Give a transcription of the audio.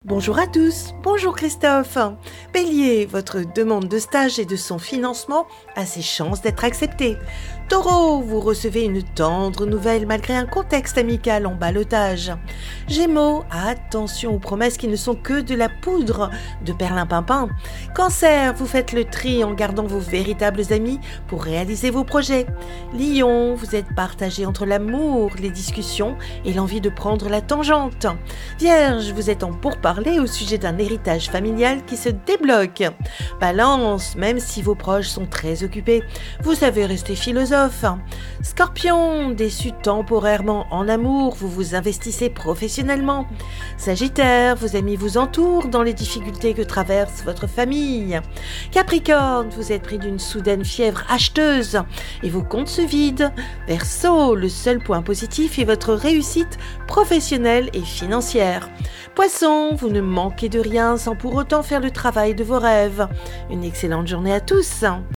Bonjour à tous, bonjour Christophe. Bélier, votre demande de stage et de son financement a ses chances d'être acceptée. Taureau, vous recevez une tendre nouvelle malgré un contexte amical en ballottage. Gémeaux, attention aux promesses qui ne sont que de la poudre de perlimpinpin. Cancer, vous faites le tri en gardant vos véritables amis pour réaliser vos projets. Lion, vous êtes partagé entre l'amour, les discussions et l'envie de prendre la tangente. Vierge, vous êtes en pourparlers au sujet d'un héritage familial qui se débloque. Balance, même si vos proches sont très occupés, vous savez rester philosophe. Scorpion, déçu temporairement en amour, vous vous investissez professionnellement. Sagittaire, vos amis vous entourent dans les difficultés que traverse votre famille. Capricorne, vous êtes pris d'une soudaine fièvre acheteuse et vos comptes se vident. Verseau, le seul point positif est votre réussite professionnelle et financière. Poisson, vous ne manquez de rien sans pour autant faire le travail de vos rêves. Une excellente journée à tous.